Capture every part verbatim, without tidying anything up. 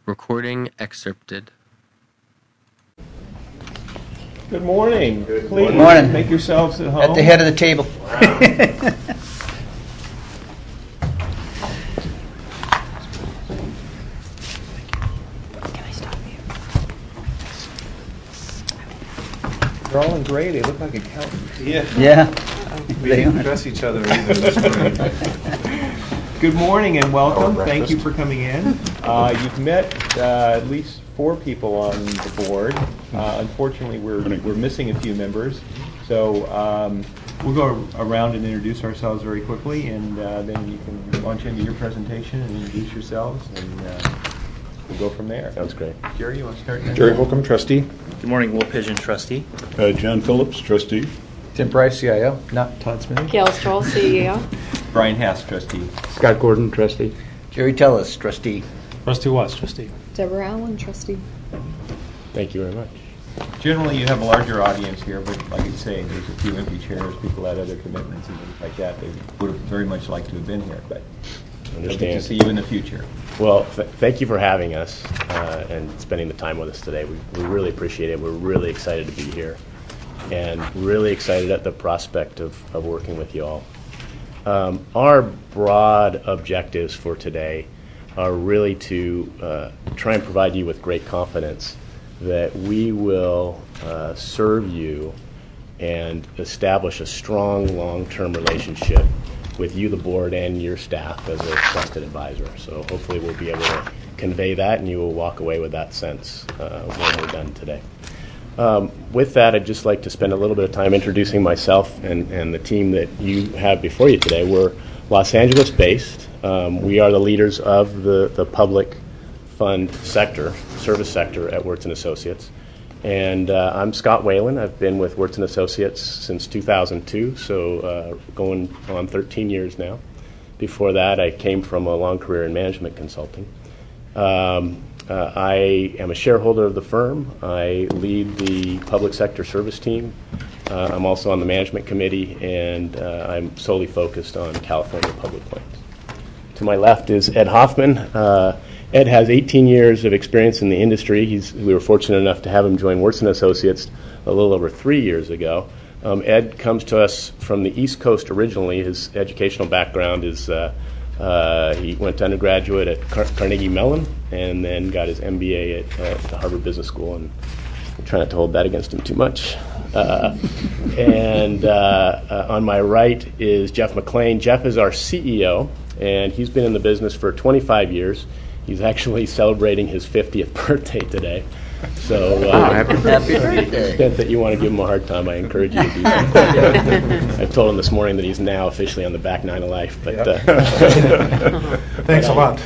Recording excerpted. Good morning. Good Please morning. Make yourselves at home. At the head of the table. They're all in gray. They look like accountants. Yeah. Yeah. We didn't dress each other either this morning. Good morning and welcome. Thank you for coming in. Uh, you've met uh, at least four people on the board. Uh, unfortunately, we're we're missing a few members, so um, we'll go around and introduce ourselves very quickly, and uh, then you can launch into your presentation and introduce yourselves, and uh, we'll go from there. Sounds great. Jerry, you want to start next? Jerry Holcomb, trustee. Good morning, Will Pigeon, trustee. Uh, John Phillips, trustee. Tim Price, C I O. Not Todd Smith. Gail Stroll, C E O. Brian Hass, trustee. Scott Gordon, trustee. Jerry Tellis, trustee. Rusty Watts, trustee. Deborah Allen, trustee. Thank you very much. Generally, you have a larger audience here, but like I say, there's a few empty chairs. People had other commitments and things like that. They would have very much liked to have been here, but Understand. hope to see you in the future. Well, th- thank you for having us uh, and spending the time with us today. We, we really appreciate it. We're really excited to be here and really excited at the prospect of, of working with you all. Um, our broad objectives for today are really to uh, try and provide you with great confidence that we will uh, serve you and establish a strong long-term relationship with you, the board, and your staff as a trusted advisor. So hopefully we'll be able to convey that, and you will walk away with that sense uh, when we're done today. Um, with that, I'd just like to spend a little bit of time introducing myself and, and the team that you have before you today. We're Los Angeles-based. Um, we are the leaders of the, the public fund sector, service sector at Wirtz and Associates. And uh, I'm Scott Whalen. I've been with Wirtz and Associates since two thousand two, so uh, going on thirteen years now. Before that, I came from a long career in management consulting. Um, uh, I am a shareholder of the firm. I lead the public sector service team. Uh, I'm also on the management committee, and uh, I'm solely focused on California public lands. To my left is Ed Hoffman. Uh, Ed has eighteen years of experience in the industry. He's, we were fortunate enough to have him join Wirtz and Associates a little over three years ago. Um, Ed comes to us from the East Coast originally. His educational background is uh, uh, he went to undergraduate at Car- Carnegie Mellon and then got his M B A at, at the Harvard Business School. And I'm trying not to hold that against him too much. Uh, and uh, uh, on my right is Jeff McLean. Jeff is our C E O, and he's been in the business for twenty-five years. He's actually celebrating his fiftieth birthday today. So, uh, Oh, happy birthday. to the extent that you want to give him a hard time, I encourage you to do that. I told him this morning that he's now officially on the back nine of life. But uh, Thanks a lot.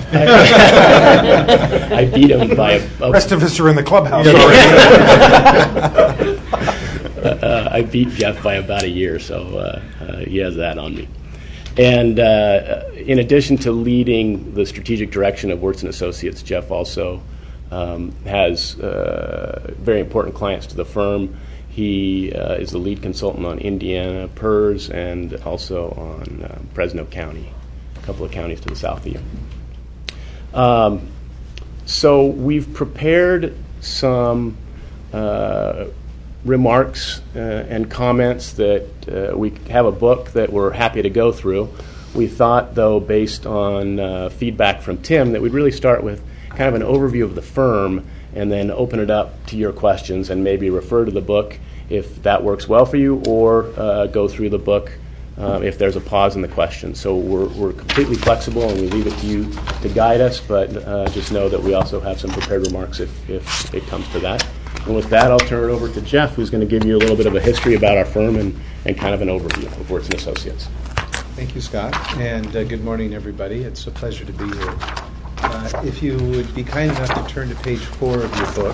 I beat him by a, The rest of us are in the clubhouse already. uh, I beat Jeff by about a year, so uh, uh, he has that on me. And uh, in addition to leading the strategic direction of Wirtz and Associates, Jeff also um, has uh, very important clients to the firm. He uh, is the lead consultant on Indiana P E R S and also on uh, Fresno County, a couple of counties to the south of you. Um, so we've prepared some uh, remarks uh, and comments that uh, we have a book that we're happy to go through. We thought, though, based on uh, feedback from Tim, that we'd really start with kind of an overview of the firm and then open it up to your questions and maybe refer to the book if that works well for you, or uh, go through the book uh, if there's a pause in the question. So we're, we're completely flexible, and we leave it to you to guide us, but uh, just know that we also have some prepared remarks if, if it comes to that. And with that, I'll turn it over to Jeff, who's going to give you a little bit of a history about our firm and, and kind of an overview of Wirtz and Associates. Thank you, Scott, and uh, good morning, everybody. It's a pleasure to be here. Uh, if you would be kind enough to turn to page four of your book.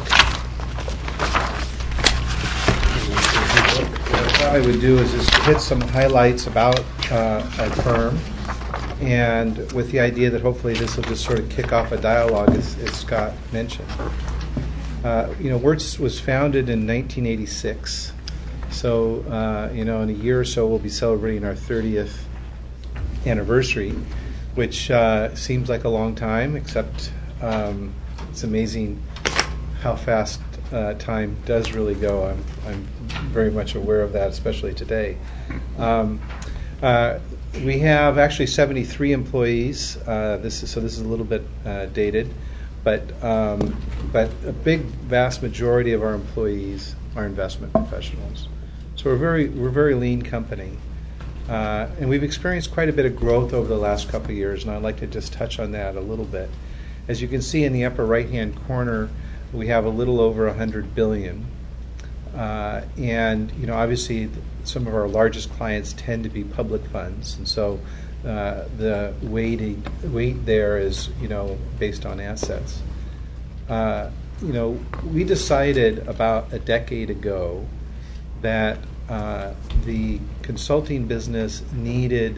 What I thought I would do is just hit some highlights about uh, our firm, and with the idea that hopefully this will just sort of kick off a dialogue, as, as Scott mentioned. Uh, you know, Wirtz was founded in nineteen eighty-six, so uh, you know, in a year or so we'll be celebrating our thirtieth anniversary, which uh, seems like a long time, except um, it's amazing how fast uh, time does really go. I'm, I'm very much aware of that, especially today. Um, uh, we have actually seventy-three employees. Uh, this is, so this is a little bit uh, dated, but um, but a big, vast majority of our employees are investment professionals. So we're very we're a very lean company. Uh, and we've experienced quite a bit of growth over the last couple of years, and I'd like to just touch on that a little bit. As you can see in the upper right-hand corner, we have a little over one hundred billion dollars. Uh, and, you know, obviously, some of our largest clients tend to be public funds, and so uh, the weighted, weight there is, you know, based on assets. Uh, you know, we decided about a decade ago that Uh, the consulting business needed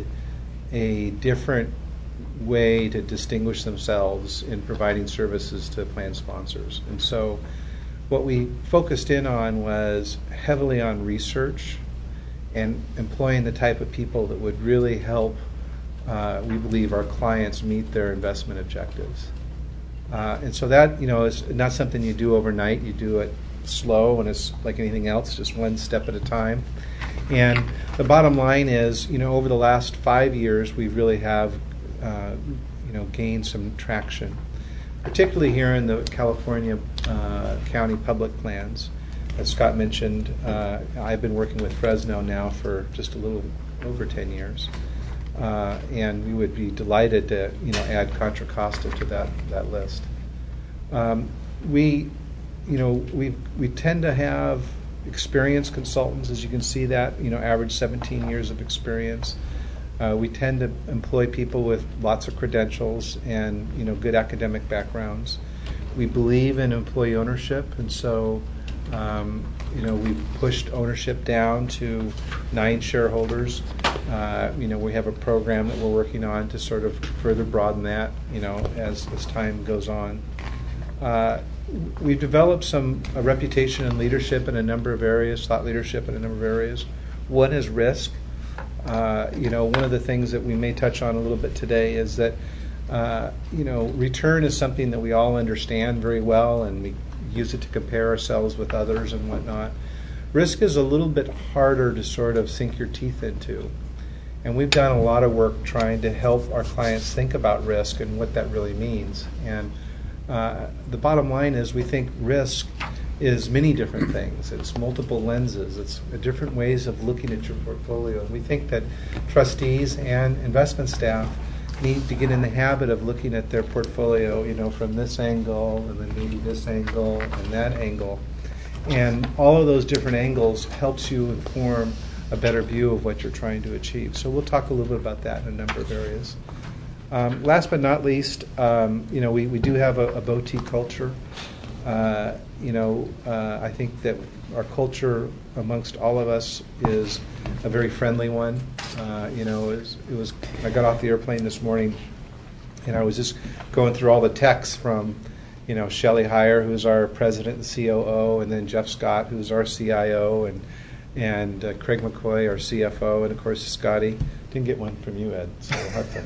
a different way to distinguish themselves in providing services to plan sponsors. And so what we focused in on was heavily on research and employing the type of people that would really help, uh, we believe, our clients meet their investment objectives. Uh, and so that, you know, is not something you do overnight. You do it slow, and it's like anything else, just one step at a time. And the bottom line is, you know, over the last five years, we really have, uh, you know, gained some traction, particularly here in the California uh, county public plans. As Scott mentioned, uh, I've been working with Fresno now for just a little over ten years. Uh, and we would be delighted to, you know, add Contra Costa to that, that list. Um, we You know, we we tend to have experienced consultants, as you can see that, you know, average seventeen years of experience. Uh, we tend to employ people with lots of credentials and, you know, good academic backgrounds. We believe in employee ownership, and so, um, you know, we've pushed ownership down to nine shareholders. Uh, you know, we have a program that we're working on to sort of further broaden that, you know, as, as time goes on. Uh, We've developed some a reputation in leadership in a number of areas, thought leadership in a number of areas. One is risk. Uh, you know, one of the things that we may touch on a little bit today is that, uh, you know, return is something that we all understand very well, and we use it to compare ourselves with others and whatnot. Risk is a little bit harder to sort of sink your teeth into. And we've done a lot of work trying to help our clients think about risk and what that really means. And Uh, the bottom line is we think risk is many different things. It's multiple lenses. It's different ways of looking at your portfolio. And we think that trustees and investment staff need to get in the habit of looking at their portfolio, you know, from this angle and then maybe this angle and that angle. And all of those different angles helps you inform a better view of what you're trying to achieve. So we'll talk a little bit about that in a number of areas. Um, last but not least, um, you know, we, we do have a, a boutique culture. Uh, you know, uh, I think that our culture amongst all of us is a very friendly one. Uh, you know, it was, it was. I got off the airplane this morning, and I was just going through all the texts from, you know, Shelley Heyer, who's our president and C O O, and then Jeff Scott, who's our C I O, and and uh, Craig McCoy, our C F O, and of course Scotty. Didn't get one from you, Ed. So we'll have to.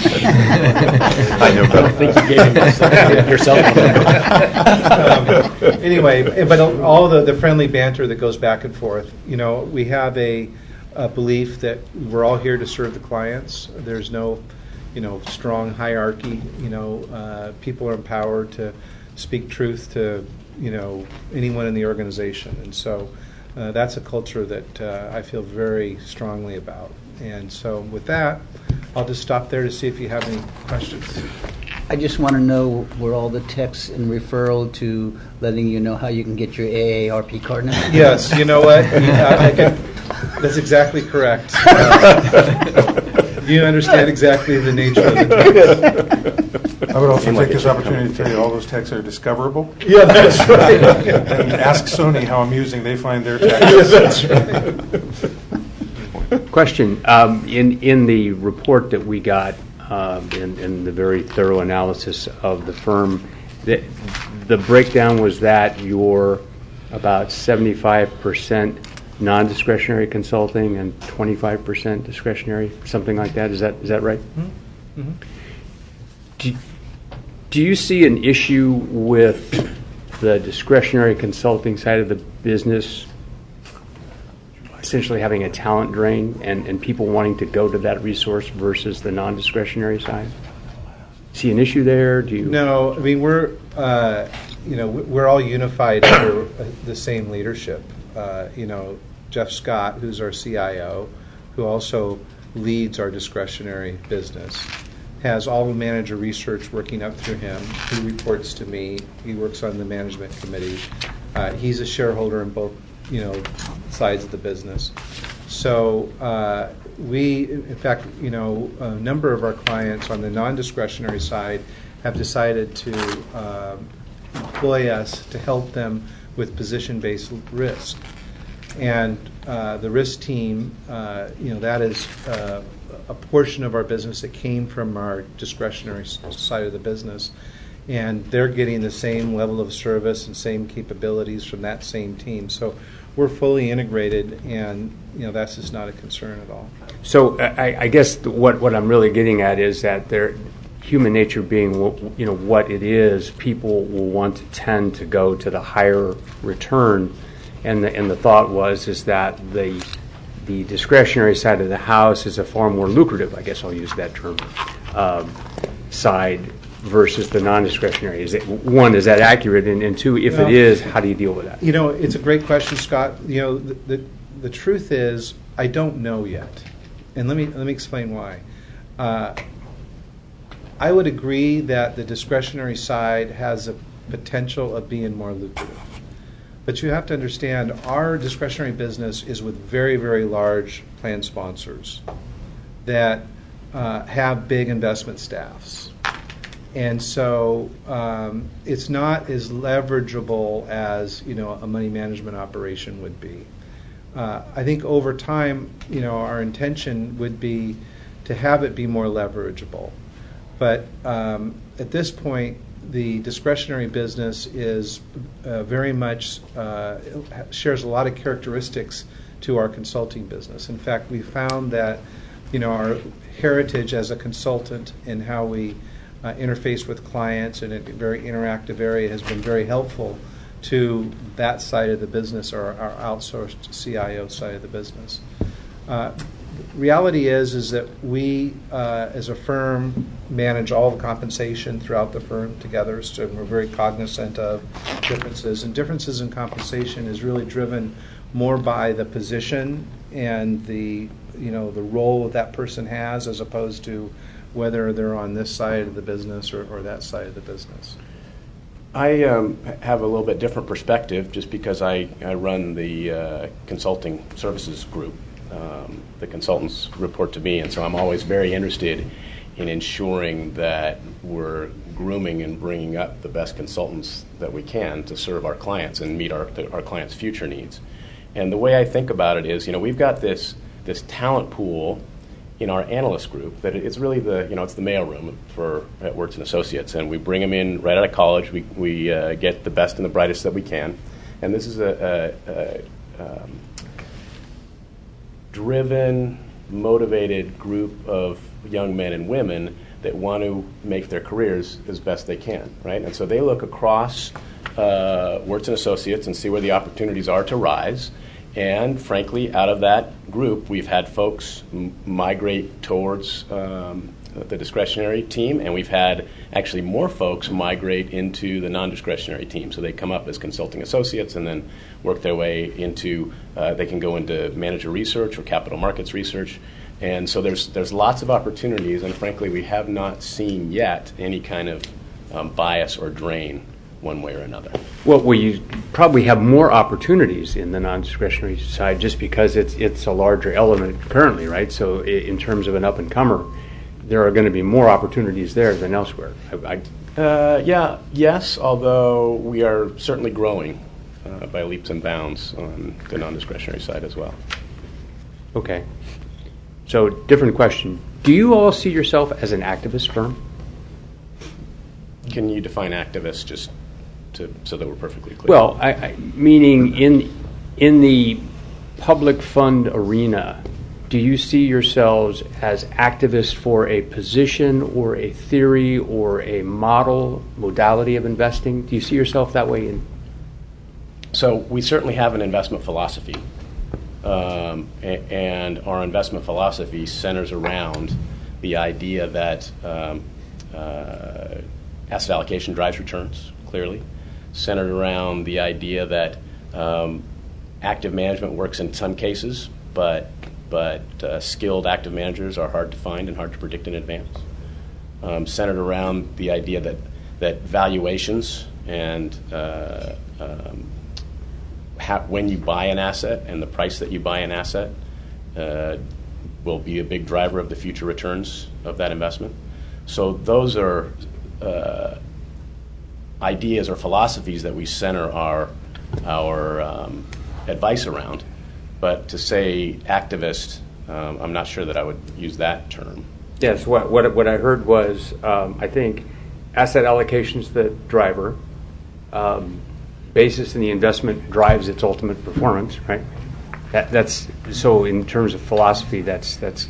I know, but I think you gave him yourself. um, anyway, but all the, the friendly banter that goes back and forth. You know, we have a, a belief that we're all here to serve the clients. There's no, you know, strong hierarchy. You know, uh, people are empowered to speak truth to, you know, anyone in the organization, and so uh, that's a culture that uh, I feel very strongly about. And so with that, I'll just stop there to see if you have any questions. I just want to know where all the texts in referral to letting you know how you can get your A A R P card now? Yes, you know what? I can, that's exactly correct. Uh, you understand exactly the nature of the text. I would also take this opportunity to tell you all those texts are discoverable. Yeah, that's right. And ask Sony how amusing they find their texts. Yeah, that's right. Question. Um, in, in the report that we got, um, in, in the very thorough analysis of the firm, the, the breakdown was that you're about seventy-five percent non-discretionary consulting and twenty-five percent discretionary, something like that. Is that is that right? Mm-hmm. Do, do you see an issue with the discretionary consulting side of the business essentially having a talent drain and, and people wanting to go to that resource versus the non-discretionary side? See an issue there? Do you? No, I mean we're uh, you know we're all unified under the same leadership. Uh, you know, Jeff Scott, who's our C I O, who also leads our discretionary business, has all the manager research working up through him. He reports to me. He works on the management committee. Uh, he's a shareholder in both you know sides of the business. So uh, we, in fact, you know, a number of our clients on the non-discretionary side have decided to uh, employ us to help them with position-based risk. And uh, the risk team, uh, you know, that is uh, a portion of our business that came from our discretionary side of the business. And they're getting the same level of service and same capabilities from that same team. So we're fully integrated, and you know that's just not a concern at all. So I, I guess what what I'm really getting at is that there, human nature being you know what it is, people will want to tend to go to the higher return, and the and the thought was is that the the discretionary side of the house is a far more lucrative, I guess I'll use that term, um, side versus the non-discretionary. Is it one? Is that accurate? And, and two, if well, it is, how do you deal with that? You know, it's a great question, Scott. You know, the, the the truth is, I don't know yet, and let me let me explain why. Uh, I would agree that the discretionary side has a potential of being more lucrative, but you have to understand our discretionary business is with very very large plan sponsors that uh, have big investment staffs. And so um, it's not as leverageable as you know a money management operation would be. Uh, I think over time, you know, our intention would be to have it be more leverageable. But um, at this point, the discretionary business is uh, very much uh, shares a lot of characteristics to our consulting business. In fact, we found that you know our heritage as a consultant and how we Uh, interface with clients in a very interactive area has been very helpful to that side of the business, or our outsourced C I O side of the business. Uh, reality is is that we, uh, as a firm, manage all the compensation throughout the firm together, so we're very cognizant of differences. And differences in compensation is really driven more by the position and the you know the role that that person has, as opposed to whether they're on this side of the business or, or that side of the business. I um, have a little bit different perspective just because I, I run the uh, consulting services group. Um, the consultants report to me, and so I'm always very interested in ensuring that we're grooming and bringing up the best consultants that we can to serve our clients and meet our, our clients' future needs. And the way I think about it is, you know, we've got this this talent pool in our analyst group that it's really the you know it's the mail room for at Wirtz and Associates, and we bring them in right out of college. We we uh, get the best and the brightest that we can, and this is a, a, a um, driven, motivated group of young men and women that want to make their careers as best they can, right? And so they look across uh, Wirtz and Associates and see where the opportunities are to rise. And frankly, out of that group, we've had folks m- migrate towards um, the discretionary team, and we've had actually more folks migrate into the non-discretionary team. So they come up as consulting associates and then work their way into, uh, they can go into manager research or capital markets research. And so there's there's lots of opportunities, and frankly, we have not seen yet any kind of um, bias or drain one way or another. Well, well, you probably have more opportunities in the non-discretionary side just because it's it's a larger element currently, right? So i- in terms of an up-and-comer, there are going to be more opportunities there than elsewhere. I, I, Uh, yeah, yes, although we are certainly growing uh, by leaps and bounds on the non-discretionary side as well. okay. So different question. Do you all see yourself as an activist firm? Can you define activist just to, so that we're perfectly clear? Well, I, I, meaning in in the public fund arena, do you see yourselves as activists for a position or a theory or a model, modality of investing? Do you see yourself that way? In- so we certainly have an investment philosophy. Um, a- and our investment philosophy centers around the idea that um, uh, asset allocation drives returns, clearly, centered around the idea that um, active management works in some cases, but but uh, skilled active managers are hard to find and hard to predict in advance. Um, centered around the idea that that valuations and uh, um, how, when you buy an asset and the price that you buy an asset uh, will be a big driver of the future returns of that investment. So those are uh, ideas or philosophies that we center our our um, advice around. But to say activist, um, I'm not sure that I would use that term. Yes, what what, what I heard was, um, I think, asset allocation's the driver. Um, basis in the investment drives its ultimate performance, right? That, that's so. In terms of philosophy, that's that's,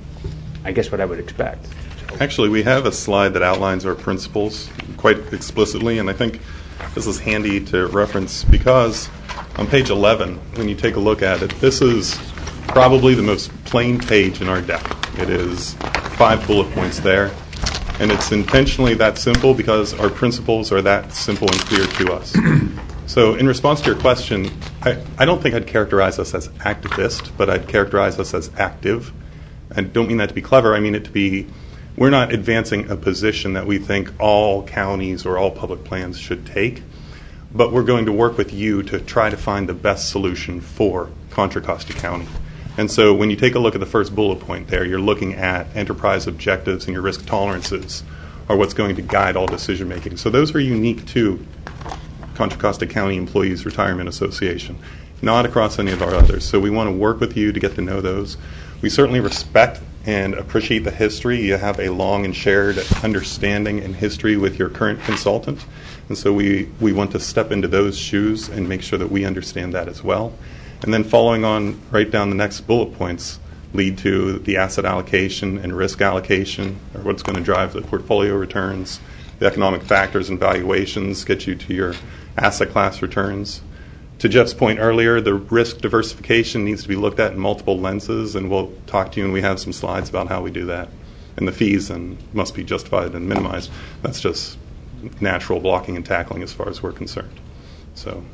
I guess, what I would expect. Actually, we have a slide that outlines our principles quite explicitly, and I think this is handy to reference because on page eleven, when you take a look at it, this is probably the most plain page in our deck. It is five bullet points there, and it's intentionally that simple because our principles are that simple and clear to us. So in response to your question, I, I don't think I'd characterize us as activist, but I'd characterize us as active. I don't mean that to be clever. I mean it to be, we're not advancing a position that we think all counties or all public plans should take, but we're going to work with you to try to find the best solution for Contra Costa County. And so when you take a look at the first bullet point there, you're looking at enterprise objectives and your risk tolerances are what's going to guide all decision making. So those are unique to Contra Costa County Employees Retirement Association, not across any of our others. So we want to work with you to get to know those. We certainly respect and appreciate the history. You have a long and shared understanding and history with your current consultant. And so we, we want to step into those shoes and make sure that we understand that as well. And then following on right down the next bullet points lead to the asset allocation and risk allocation, or what's going to drive the portfolio returns, the economic factors and valuations, get you to your asset class returns. To Jeff's point earlier, the risk diversification needs to be looked at in multiple lenses, and we'll talk to you, and we have some slides about how we do that. And the fees and must be justified and minimized. That's just natural blocking and tackling as far as we're concerned. So.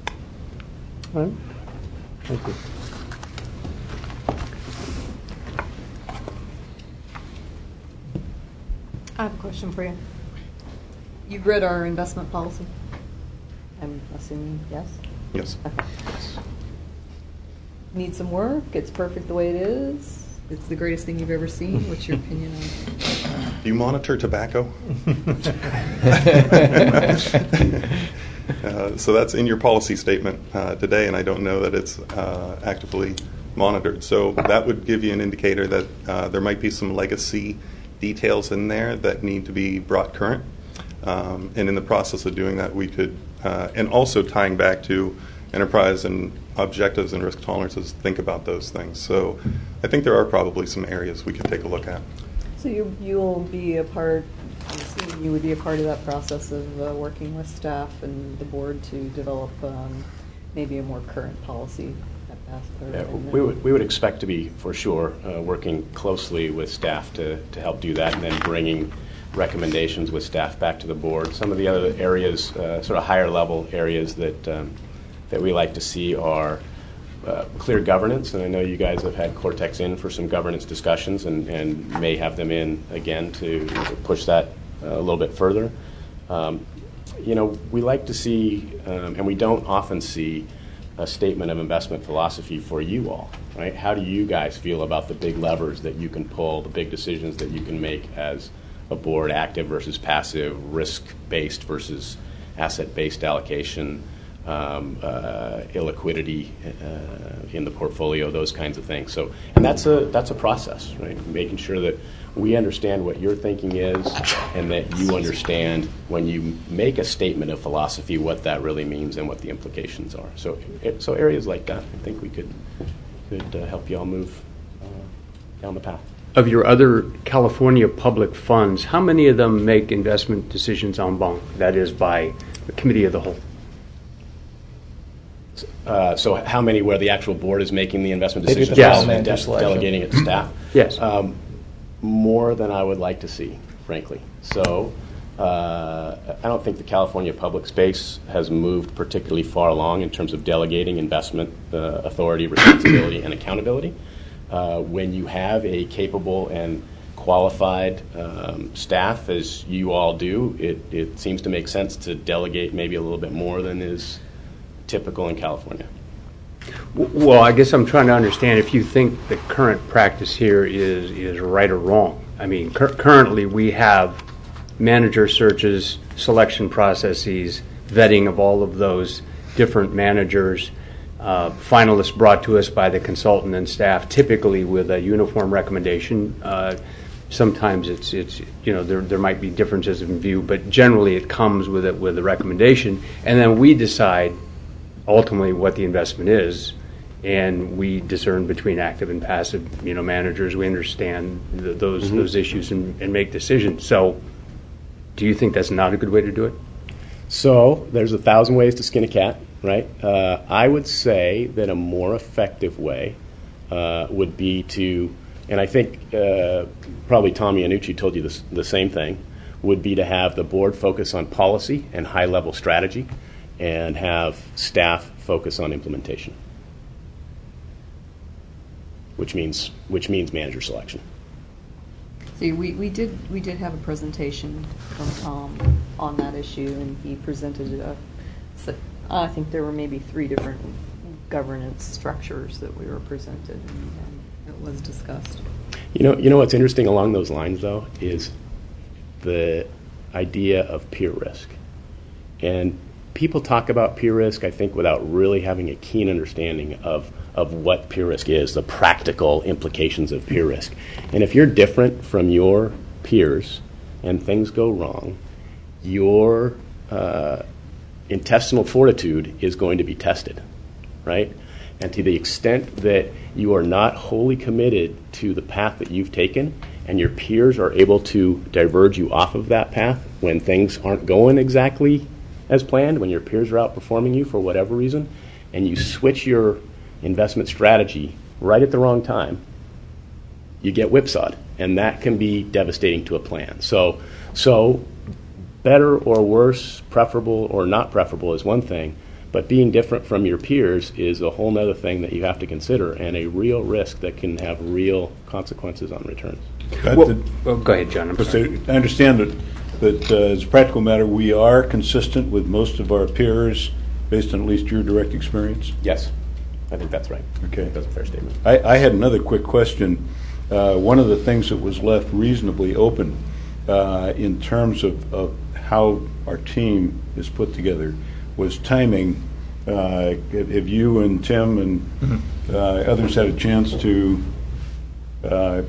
All right. Thank you. I have a question for you. You've read our investment policy? I'm assuming yes? Yes. Okay. Need some work? It's perfect the way it is? It's the greatest thing you've ever seen? What's your opinion on it? Do you monitor tobacco? uh, so that's in your policy statement uh, today, and I don't know that it's uh, actively monitored. So that would give you an indicator that uh, there might be some legacy details in there that need to be brought current. Um, and in the process of doing that, we could, uh, and also tying back to enterprise and objectives and risk tolerances, think about those things. So I think there are probably some areas we could take a look at. So you, you'll be a part, I'm assuming you would be a part of that process of uh, working with staff and the board to develop um, maybe a more current policy at Bass Pro. Yeah, we would we would expect to be, for sure, uh, working closely with staff to, to help do that, and then bringing recommendations with staff back to the board. Some of the other areas, uh, sort of higher level areas that um, that we like to see are uh, clear governance, and I know you guys have had Cortex in for some governance discussions and, and may have them in again to, to push that uh, a little bit further. Um, you know, we like to see, um, and we don't often see, a statement of investment philosophy for you all, right? How do you guys feel about the big levers that you can pull, the big decisions that you can make as a board, active versus passive, risk-based versus asset-based allocation, um, uh, illiquidity uh, in the portfolio, those kinds of things. So, and that's a that's a process, right? Making sure that we understand what your thinking is, and that you understand when you make a statement of philosophy what that really means and what the implications are. So, so areas like that, I think we could could uh, help you all move uh, down the path. Of your other California public funds, how many of them make investment decisions en banc, that is, by the committee of the whole? Uh, so how many where the actual board is making the investment They do decisions the Yes. and manager de- selection. delegating it to staff? Yes. Um, more than I would like to see, frankly. So uh, I don't think the California public space has moved particularly far along in terms of delegating investment uh, authority, responsibility, and accountability. Uh, when you have a capable and qualified um, staff, as you all do, it, it seems to make sense to delegate maybe a little bit more than is typical in California. W- Well, I guess I'm trying to understand if you think the current practice here is, is right or wrong. I mean, cur- currently we have manager searches, selection processes, vetting of all of those different managers, uh, finalists brought to us by the consultant and staff, typically with a uniform recommendation. Uh, sometimes it's, it's you know, there, there might be differences in view, but generally it comes with it with a recommendation, and then we decide ultimately what the investment is, and we discern between active and passive, you know, managers. We understand the, those Mm-hmm. those issues and, and make decisions. So, do you think that's not a good way to do it? So there's a thousand ways to skin a cat, right? Uh, I would say that a more effective way uh, would be to, and I think uh, probably Tommy Annucci told you this, the same thing, would be to have the board focus on policy and high-level strategy, and have staff focus on implementation, which means which means manager selection. See, we, we did we did have a presentation from Tom on that issue, and he presented a, so I think there were maybe three different governance structures that we were presented, and, and it was discussed. You know, you know what's interesting along those lines, though, is the idea of peer risk. And people talk about peer risk, I think, without really having a keen understanding of, of what peer risk is, the practical implications of peer risk. And if you're different from your peers and things go wrong, your uh, intestinal fortitude is going to be tested, right? And to the extent that you are not wholly committed to the path that you've taken, and your peers are able to diverge you off of that path when things aren't going exactly as planned, when your peers are outperforming you for whatever reason, and you switch your investment strategy right at the wrong time, you get whipsawed, and that can be devastating to a plan. So, so better or worse, preferable or not preferable is one thing, but being different from your peers is a whole other thing that you have to consider, and a real risk that can have real consequences on returns. Well, well, go ahead, John. I'm sorry. I understand that, that uh, as a practical matter, we are consistent with most of our peers based on at least your direct experience? Yes, I think that's right. Okay. I think that's a fair statement. I, I had another quick question. Uh, one of the things that was left reasonably open uh, in terms of, of how our team is put together was timing. Uh, have you and Tim and mm-hmm. uh, others had a chance to uh,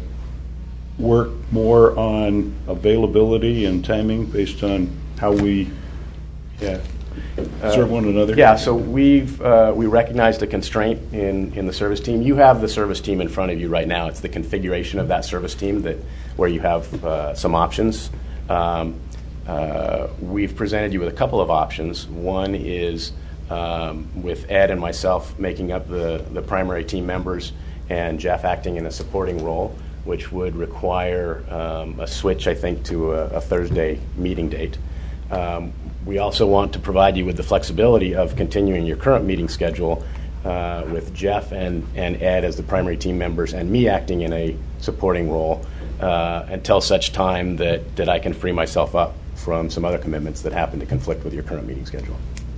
work more on availability and timing based on how we yeah, serve uh, one another? Yeah, so we've uh, we recognized a constraint in, in the service team. You have the service team in front of you right now. It's the configuration of that service team that where you have uh, some options. Um, uh, we've presented you with a couple of options. One is um, with Ed and myself making up the, the primary team members and Jeff acting in a supporting role, which would require um, a switch, I think, to a, a Thursday meeting date. Um, we also want to provide you with the flexibility of continuing your current meeting schedule uh, with Jeff and, and Ed as the primary team members and me acting in a supporting role uh, until such time that, that I can free myself up from some other commitments that happen to conflict with your current meeting schedule.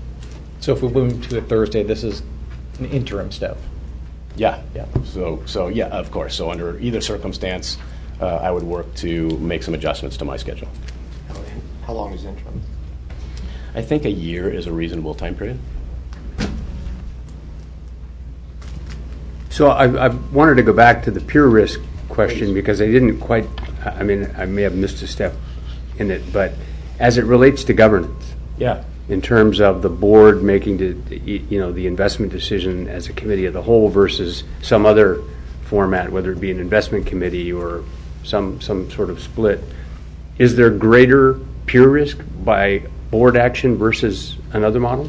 So if we move to a Thursday, this is an interim step. Yeah, yeah. So, so yeah, of course. So under either circumstance, uh, I would work to make some adjustments to my schedule. How long is interim? I think a year is a reasonable time period. So I, I wanted to go back to the peer risk question because I didn't quite, I mean, I may have missed a step in it, but as it relates to governance. Yeah. In terms of the board making the, you know, the investment decision as a committee of the whole versus some other format, whether it be an investment committee or some some sort of split, is there greater peer risk by board action versus another model?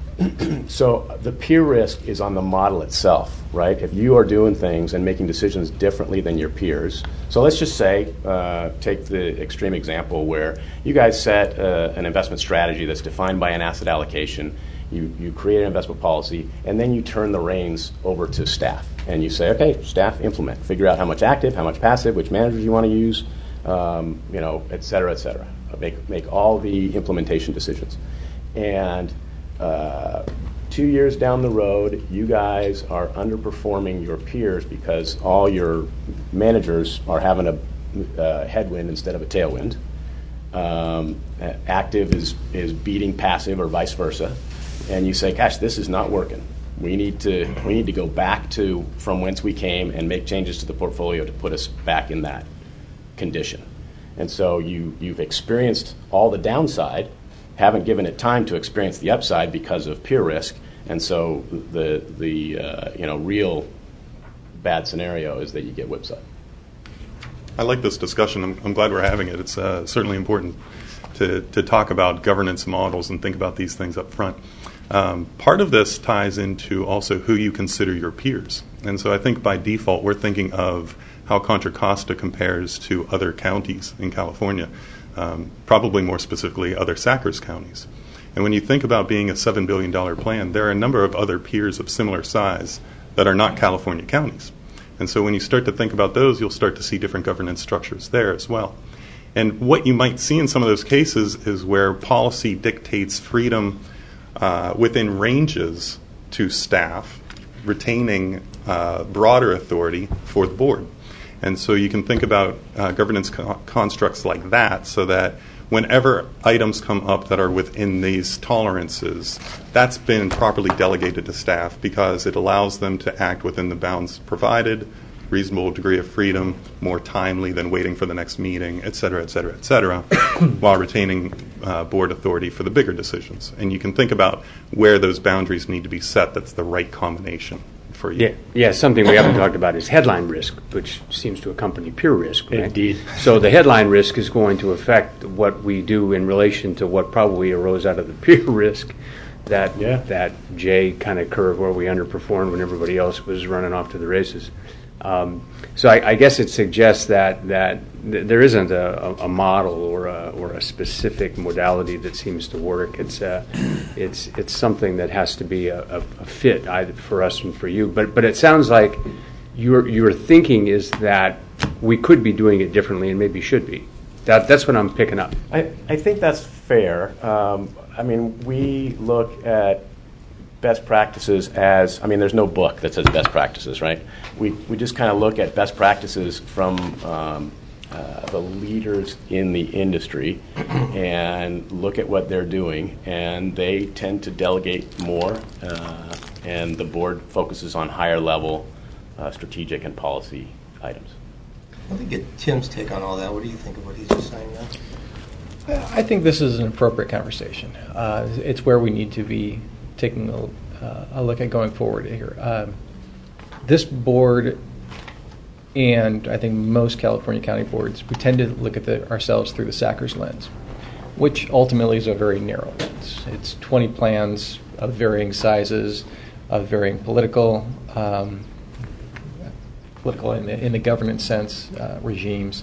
So the peer risk is on the model itself, right? If you are doing things and making decisions differently than your peers. So let's just say, uh, take the extreme example where you guys set uh, an investment strategy that's defined by an asset allocation. You, you create an investment policy, and then you turn the reins over to staff. And you say, okay, staff, implement. Figure out how much active, how much passive, which managers you want to use, um, you know, et cetera, et cetera. Make, make all the implementation decisions. And uh, two years down the road, you guys are underperforming your peers because all your managers are having a uh, headwind instead of a tailwind. Um, active is, is beating passive or vice versa. And you say, gosh, this is not working. We need to we need to go back to from whence we came and make changes to the portfolio to put us back in that condition. And so you, you've experienced all the downside, haven't given it time to experience the upside because of peer risk. And so the the uh, you know real bad scenario is that you get whipsawed. I like this discussion. I'm, I'm glad we're having it. It's uh, certainly important to, to talk about governance models and think about these things up front. Um, part of this ties into also who you consider your peers. And so I think by default we're thinking of how Contra Costa compares to other counties in California, um, probably more specifically other SACRS counties. And when you think about being a seven billion dollars plan, there are a number of other peers of similar size that are not California counties. And so when you start to think about those, you'll start to see different governance structures there as well. And what you might see in some of those cases is where policy dictates freedom uh, within ranges to staff, retaining uh, broader authority for the board. And so you can think about uh, governance co- constructs like that so that whenever items come up that are within these tolerances, that's been properly delegated to staff because it allows them to act within the bounds provided, reasonable degree of freedom, more timely than waiting for the next meeting, et cetera, et cetera, et cetera, while retaining uh, board authority for the bigger decisions. And you can think about where those boundaries need to be set that's the right combination for you. Yeah, yeah. Something we haven't talked about is headline risk, which seems to accompany peer risk. Right? Indeed. So the headline risk is going to affect what we do in relation to what probably arose out of the peer risk, that yeah. that J kind of curve where we underperformed when everybody else was running off to the races. Um, so I, I guess it suggests that that th- there isn't a, a model or a, or a specific modality that seems to work. It's a, it's it's something that has to be a, a, a fit either for us and for you. But but it sounds like your your thinking is that we could be doing it differently and maybe should be. That that's what I'm picking up. I, I think that's fair. Um, I mean, we look at best practices as, I mean, there's no book that says best practices, right? We we just kind of look at best practices from um, uh, the leaders in the industry and look at what they're doing, and they tend to delegate more, uh, and the board focuses on higher level uh, strategic and policy items. Let me get Tim's take on all that. What do you think of what he's just saying now? I think this is an appropriate conversation. Uh, it's where we need to be taking a, uh, a look at going forward here. Um, this board, and I think most California county boards, we tend to look at the, ourselves through the SACRS lens, which ultimately is a very narrow lens. It's twenty plans of varying sizes, of varying political, um, political in the, in the governance sense, uh, regimes.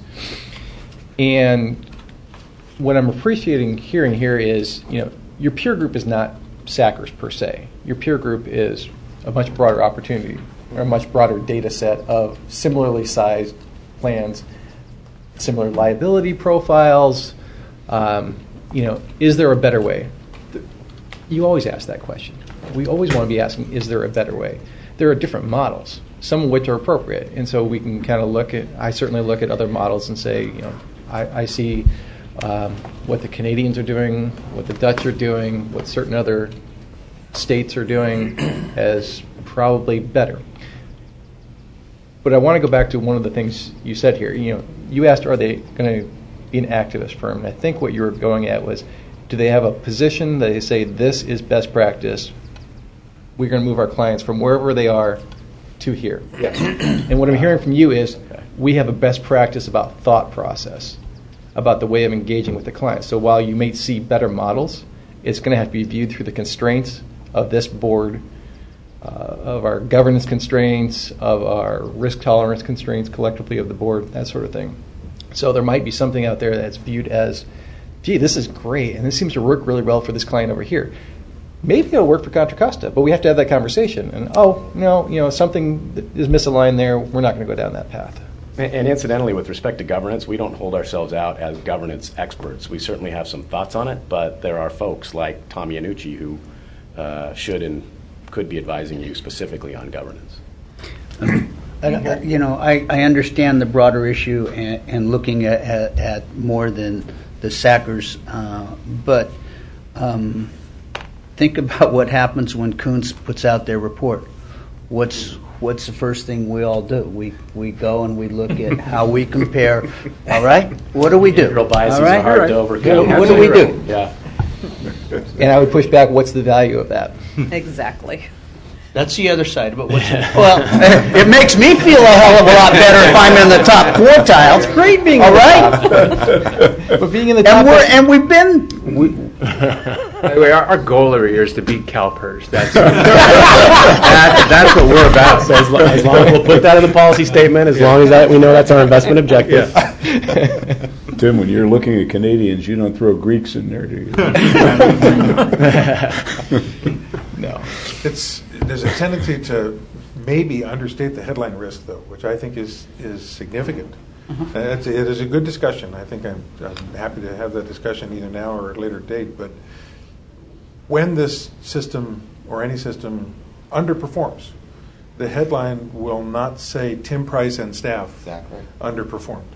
And what I'm appreciating hearing here is, you know, your peer group is not SACRS per se. Your peer group is a much broader opportunity, or a much broader data set of similarly sized plans, similar liability profiles. Um, you know, is there a better way? You always ask that question. We always want to be asking, is there a better way? There are different models, some of which are appropriate, and so we can kind of look at, I certainly look at other models and say, you know, I, I see Um, what the Canadians are doing, what the Dutch are doing, what certain other states are doing as probably better. But I want to go back to one of the things you said here. You know, you asked, are they going to be an activist firm? And I think what you were going at was, do they have a position that they say this is best practice? We're going to move our clients from wherever they are to here. Yes. And what I'm hearing from you is we have a best practice about thought process, about the way of engaging with the client. So while you may see better models, it's going to have to be viewed through the constraints of this board, uh, of our governance constraints, of our risk tolerance constraints collectively of the board, that sort of thing. So there might be something out there that's viewed as, gee, this is great, and this seems to work really well for this client over here. Maybe it'll work for Contra Costa, but we have to have that conversation. And, oh, no, you know, something that is misaligned there, we're not going to go down that path. And incidentally, with respect to governance, we don't hold ourselves out as governance experts. We certainly have some thoughts on it, but there are folks like Tom Iannucci who uh, should and could be advising you specifically on governance. Uh, you know, I, I understand the broader issue and, and looking at, at, at more than the Sackers, uh, but um, think about what happens when Kuntz puts out their report. What's what's the first thing we all do? We we go and we look at how we compare. All right, what do we do? Real biases all right? are hard all right. to overcome. What, what do we do? Yeah. And I would push back, what's the value of that? Exactly. That's the other side of it. What's well, it makes me feel a hell of a lot better if I'm in the top quartile. It's great being all in the right. top. But being in the top, and we're and we've been. We, By the way, our, our goal over here is to beat CalPERS. That's that, that's what we're about. So as, lo- as long as we'll put that in the policy statement, as long as that we know that's our investment objective. Yeah. Tim, when you're looking at Canadians, you don't throw Greeks in there, do you? No. It's, there's a tendency to maybe understate the headline risk, though, which I think is, is significant. Uh-huh. It's, it is a good discussion. I think I'm, I'm happy to have that discussion either now or at a later date. But when this system or any system underperforms, the headline will not say Tim Price and staff Exactly. underperformed.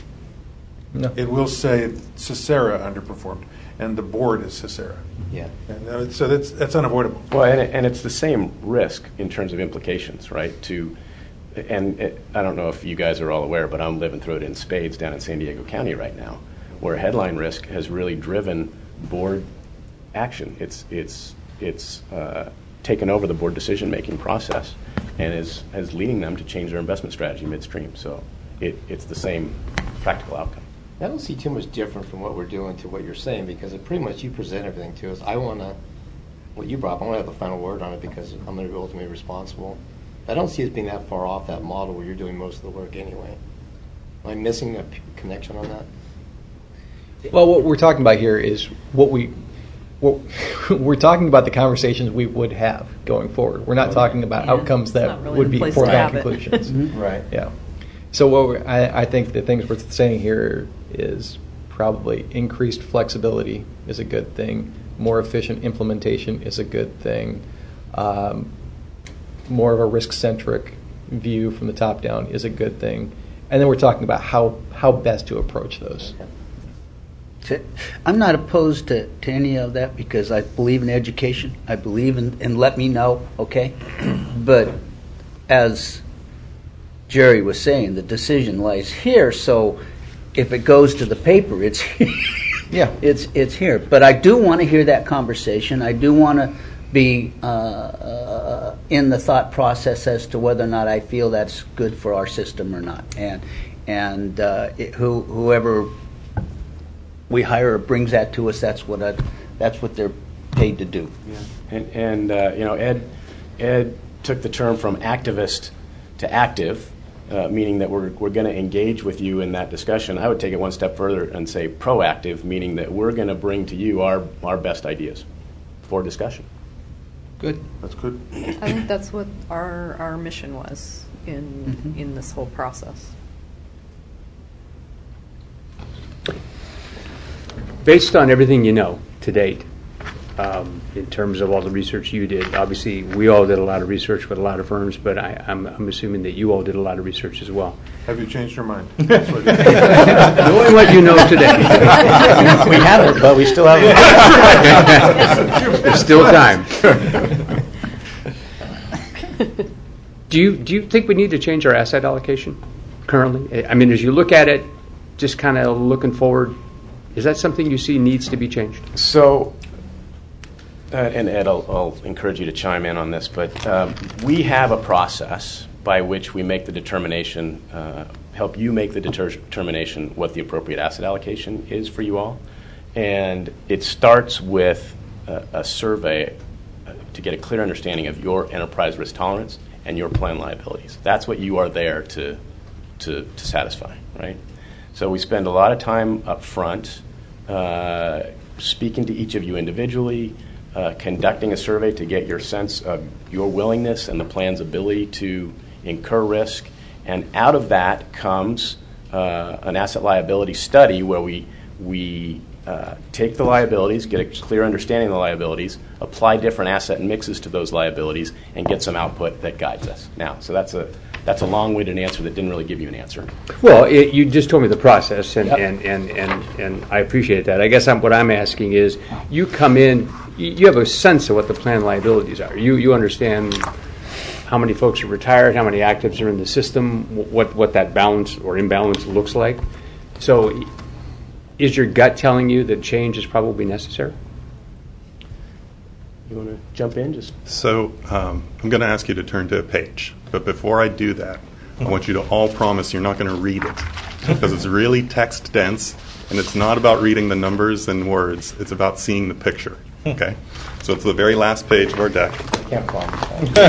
No. It will say Cicera underperformed, and the board is Cicera. Yeah. And uh, so that's that's unavoidable. Well, and, it, and it's the same risk in terms of implications, right? To, and it, I don't know if you guys are all aware, but I'm living through it in spades down in San Diego County right now, where headline risk has really driven board action. It's it's it's uh, taken over the board decision-making process, and is is leading them to change their investment strategy midstream. So it, it's the same practical outcome. I don't see too much different from what we're doing to what you're saying, because it pretty much you present everything to us. I want to, what you brought up, I want to have the final word on it because I'm going to be ultimately responsible. I don't see us being that far off that model where you're doing most of the work anyway. Am I missing a p- connection on that? Well, what we're talking about here is what we, what, we're talking about the conversations we would have going forward. We're not talking about Yeah, outcomes that not really would the be place foregone to have it. conclusions. Right. Yeah. So what we're, I, I think the things we're saying here is probably increased flexibility is a good thing. More efficient implementation is a good thing. Um, more of a risk-centric view from the top down is a good thing. And then we're talking about how, how best to approach those. I'm not opposed to, to any of that because I believe in education. I believe in, in let me know, okay? But as Jerry was saying, the decision lies here, so if it goes to the paper, it's Yeah. it's it's here. But I do want to hear that conversation. I do want to be uh, uh, in the thought process as to whether or not I feel that's good for our system or not. And and uh, it, who, whoever we hire or brings that to us, that's what I, that's what they're paid to do. Yeah. And, and uh, you know, Ed Ed took the term from activist to active. Uh, meaning that we're we're going to engage with you in that discussion. I would take it one step further and say proactive, meaning that we're going to bring to you our, our best ideas for discussion. Good. That's good. I think that's what our our mission was in Mm-hmm. in this whole process. Based on everything you know to date, um, in terms of all the research you did, obviously we all did a lot of research with a lot of firms, but I, I'm, I'm assuming that you all did a lot of research as well. Have you changed your mind? Knowing what you know today. We haven't, but we still have. There's still time. Do you do you think we need to change our asset allocation currently? I mean, as you look at it, just kind of looking forward, is that something you see needs to be changed? So, uh, and Ed, I'll, I'll encourage you to chime in on this, but um, we have a process by which we make the determination, uh, help you make the deter- determination what the appropriate asset allocation is for you all. And it starts with a, a survey uh, to get a clear understanding of your enterprise risk tolerance and your plan liabilities. That's what you are there to, to, to satisfy, right? So we spend a lot of time up front uh, speaking to each of you individually, uh, conducting a survey to get your sense of your willingness and the plan's ability to incur risk. And out of that comes uh, an asset liability study where we, we uh, take the liabilities, get a clear understanding of the liabilities, apply different asset mixes to those liabilities, and get some output that guides us. Now, so that's a That's a long-winded answer that didn't really give you an answer. Well, it, you just told me the process, and, Yep. and, and, and, and I appreciate that. I guess I'm, what I'm asking is, you come in, you, you have a sense of what the plan liabilities are. You you understand how many folks are retired, how many actives are in the system, what, what that balance or imbalance looks like. So is your gut telling you that change is probably necessary? You want to jump in? Just So um, I'm going to ask you to turn to a page. But before I do that, I want you to all promise you're not going to read it, because it's really text dense, and it's not about reading the numbers and words. It's about seeing the picture. Okay? So it's the very last page of our deck. I can't promise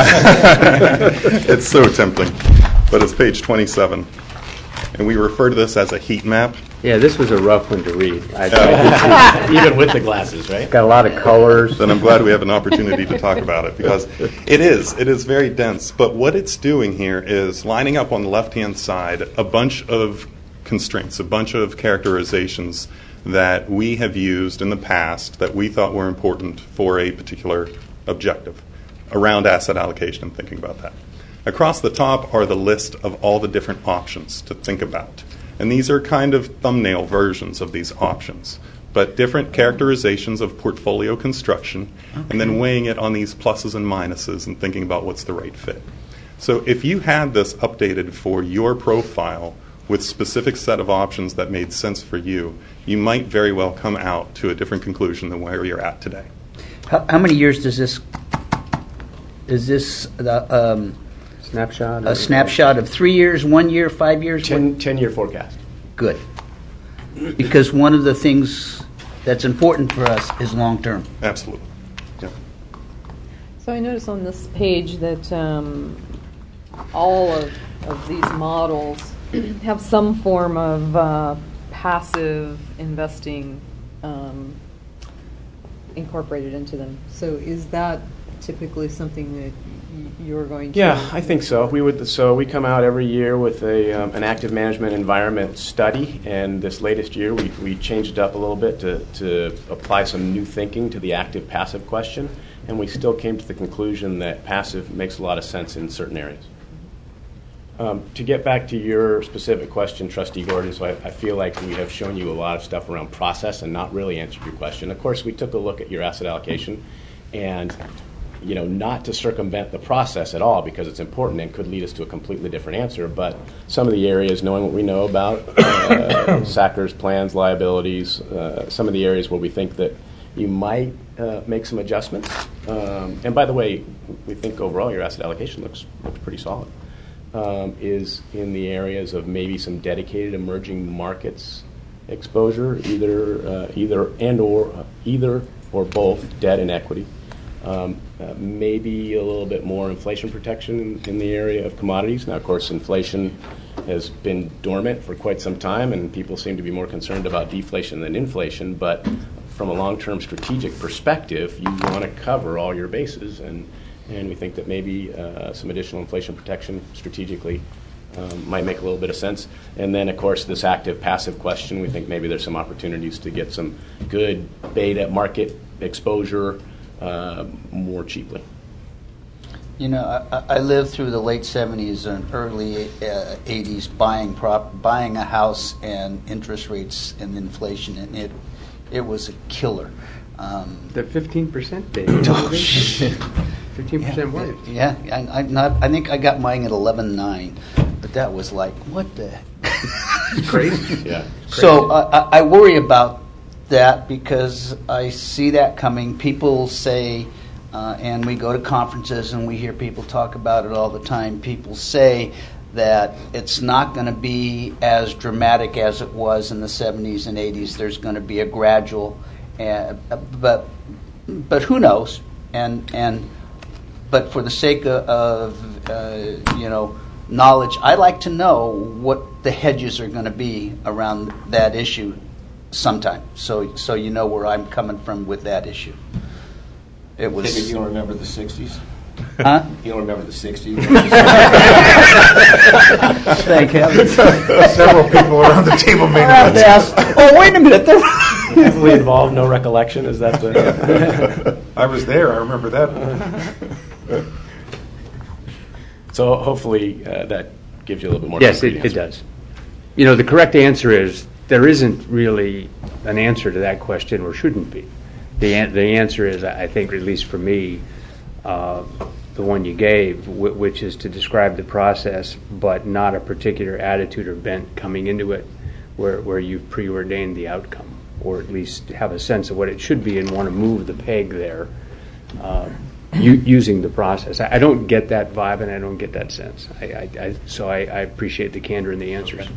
that. It's so tempting. But it's page twenty-seven. And we refer to this as a heat map. Yeah, this was a rough one to read. I, even with the glasses, right? Got a lot of colors. Then I'm glad we have an opportunity to talk about it, because it is. It is very dense. But what it's doing here is lining up on the left-hand side a bunch of constraints, a bunch of characterizations that we have used in the past that we thought were important for a particular objective around asset allocation and thinking about that. Across the top are the list of all the different options to think about. And these are kind of thumbnail versions of these options, but different characterizations of portfolio construction, okay. And then weighing it on these pluses and minuses and thinking about what's the right fit. So if you had this updated for your profile with specific set of options that made sense for you, you might very well come out to a different conclusion than where you're at today. How, how many years does this, is this the, um, snapshot? A snapshot of three years, one year, five years? Ten, ten-year forecast. Good. Because one of the things that's important for us is long-term. Absolutely. Yeah. So I notice on this page that um, all of, of these models have some form of uh, passive investing um, incorporated into them. So is that typically something that you're going to? Yeah, I think so. We would. So we come out every year with a um, an active management environment study, and this latest year we we changed it up a little bit to to apply some new thinking to the active passive question, and we still came to the conclusion that passive makes a lot of sense in certain areas. Um, to get back to your specific question, Trustee Gordon, so I, I feel like we have shown you a lot of stuff around process and not really answered your question. Of course, we took a look at your asset allocation, and you know, not to circumvent the process at all, because it's important and could lead us to a completely different answer, but some of the areas, knowing what we know about uh, S A C Rs, plans, liabilities, uh, some of the areas where we think that you might uh, make some adjustments. Um, and by the way, we think overall your asset allocation looks looks pretty solid. Um, is in the areas of maybe some dedicated emerging markets exposure, either uh, either and or uh, either or both debt and equity. Um, uh, maybe a little bit more inflation protection in, in the area of commodities. Now, of course, inflation has been dormant for quite some time, and people seem to be more concerned about deflation than inflation. But from a long-term strategic perspective, you want to cover all your bases, and, and we think that maybe uh, some additional inflation protection strategically um, might make a little bit of sense. And then, of course, this active-passive question, we think maybe there's some opportunities to get some good beta market exposure Uh, more cheaply. You know, I, I lived through the late seventies and early uh, eighties buying prop, buying a house and interest rates and inflation, and it it was a killer. Um, the fifteen percent day. Oh, shit. fifteen percent yeah, mortgage. Yeah, I, I, not, I think I got mine at eleven nine, but that was like, what the heck? Crazy. Yeah. Crazy. So uh, I, I worry about that because I see that coming. People say, uh, and we go to conferences and we hear people talk about it all the time. People say that it's not going to be as dramatic as it was in the seventies and eighties. There's going to be a gradual, uh, but but who knows? And and but for the sake of, of uh, you know knowledge, I like to know what the hedges are going to be around that issue sometime. So so you know where I'm coming from with that issue. It was. David, you don't remember the sixties? Huh? You don't remember the sixties? Thank heavens. Several people around the table may not. Yes. Oh, wait a minute. Heavily involved, no recollection. Is that the? I was there. I remember that. So hopefully uh, that gives you a little bit more. Yes, it, it does. You know, the correct answer is there isn't really an answer to that question, or shouldn't be. The an- the answer is, I think, at least for me, uh, the one you gave, w- which is to describe the process, but not a particular attitude or bent coming into it, where where you've preordained the outcome, or at least have a sense of what it should be and want to move the peg there, uh, u- using the process. I, I don't get that vibe, and I don't get that sense. I, I, I so I, I appreciate the candor in the answers. Okay.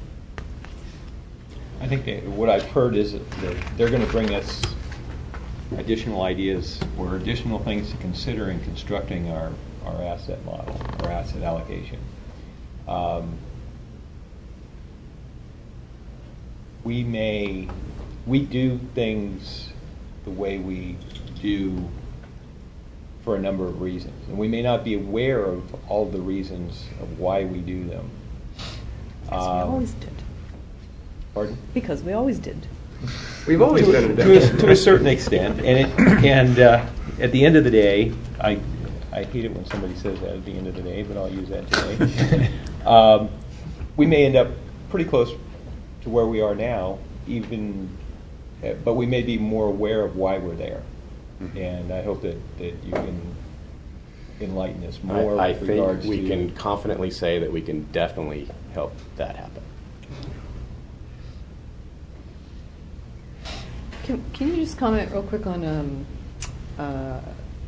I think that what I've heard is that they're going to bring us additional ideas or additional things to consider in constructing our, our asset model, our asset allocation. Um, we may, we do things the way we do for a number of reasons, and we may not be aware of all the reasons of why we do them. Because Um, we always did. Pardon? Because we always did. We've always to, done it to, a, to a certain extent, and it, and uh, at the end of the day, I I hate it when somebody says that at the end of the day, but I'll use that today. um, we may end up pretty close to where we are now, even, uh, but we may be more aware of why we're there, mm-hmm. and I hope that, that you can enlighten us more. I, I with think regards we to can confidently say that we can definitely help that happen. Can, can you just comment real quick on um, uh,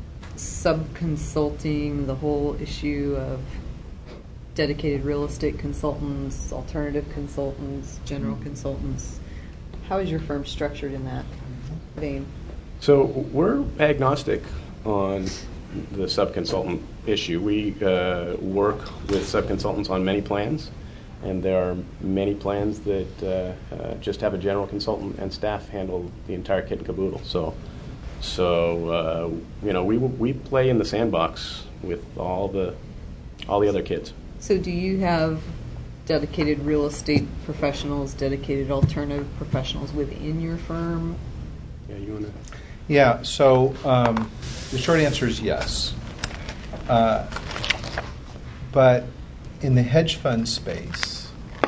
sub-consulting, the whole issue of dedicated real estate consultants, alternative consultants, general consultants? How is your firm structured in that vein? So we're agnostic on the sub-consultant issue. We uh, work with sub-consultants on many plans, and there are many plans that uh, uh, just have a general consultant and staff handle the entire kit and caboodle. So, so uh, you know, we we play in the sandbox with all the all the other kids. So, do you have dedicated real estate professionals, dedicated alternative professionals within your firm? Yeah, you want to? Yeah. So um, the short answer is yes, uh, but in the hedge fund space,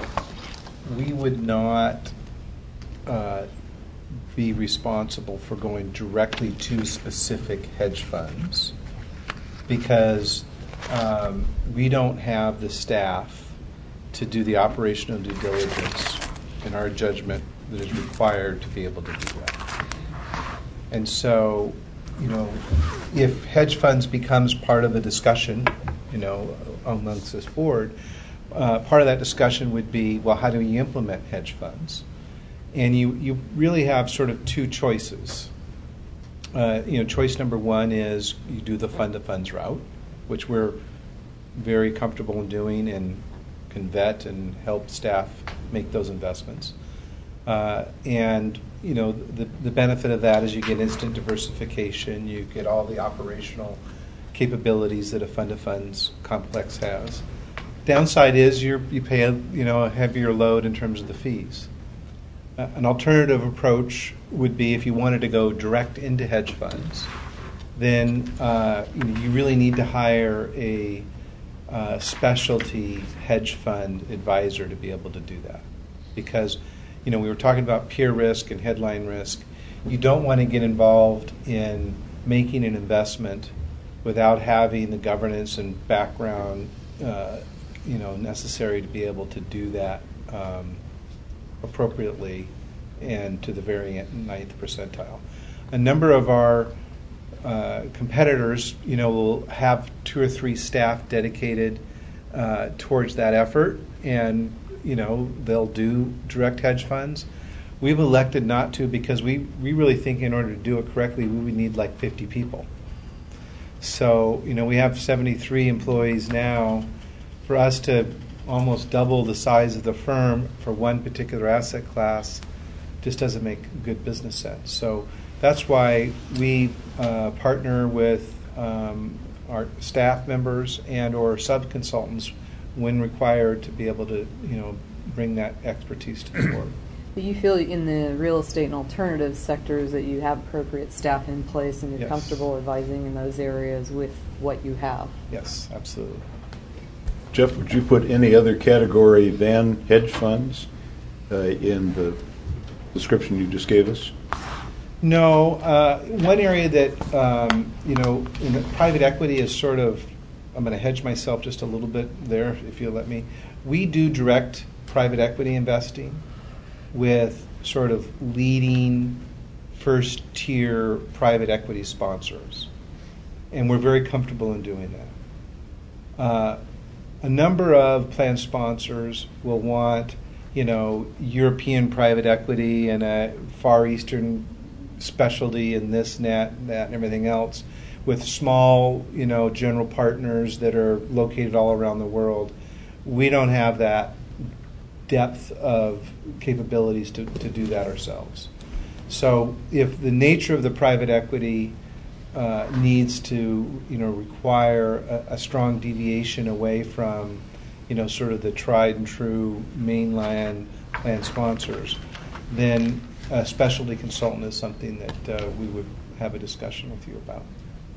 we would not uh, be responsible for going directly to specific hedge funds because um, we don't have the staff to do the operational due diligence in our judgment that is required to be able to do that. And so, you know, if hedge funds becomes part of the discussion, you know, amongst this board, uh, part of that discussion would be, well, how do we implement hedge funds? And you, you really have sort of two choices. Uh, you know, choice number one is you do the fund-to-funds route, which we're very comfortable in doing and can vet and help staff make those investments. Uh, and, you know, the, the benefit of that is you get instant diversification, you get all the operational capabilities that a fund-to-funds complex has. Downside is you you pay a you know a heavier load in terms of the fees. Uh, an alternative approach would be if you wanted to go direct into hedge funds, then uh, you, know, you really need to hire a uh, specialty hedge fund advisor to be able to do that, because you know we were talking about peer risk and headline risk. You don't want to get involved in making an investment without having the governance and background, uh, you know, necessary to be able to do that um, appropriately and to the very ninth percentile. A number of our uh, competitors, you know, will have two or three staff dedicated uh, towards that effort, and you know, they'll do direct hedge funds. We've elected not to because we, we really think in order to do it correctly, we would need like fifty people. So, you know, we have seventy-three employees now. For us to almost double the size of the firm for one particular asset class just doesn't make good business sense. So that's why we uh, partner with um, our staff members and or sub-consultants when required to be able to, you know, bring that expertise to the board. But you feel in the real estate and alternative sectors that you have appropriate staff in place and you're Yes. comfortable advising in those areas with what you have? Yes, absolutely. Jeff, would you put any other category than hedge funds uh, in the description you just gave us? No. Uh, one area that, um, you know, in the private equity is sort of, I'm going to hedge myself just a little bit there, if you'll let me. We do direct private equity investing with sort of leading first-tier private equity sponsors. And we're very comfortable in doing that. Uh, a number of plan sponsors will want, you know, European private equity and a Far Eastern specialty in this, and that, and that, and everything else, with small, you know, general partners that are located all around the world. We don't have that depth of capabilities to, to do that ourselves. So if the nature of the private equity uh, needs to, you know, require a, a strong deviation away from, you know, sort of the tried and true mainland plan sponsors, then a specialty consultant is something that uh, we would have a discussion with you about.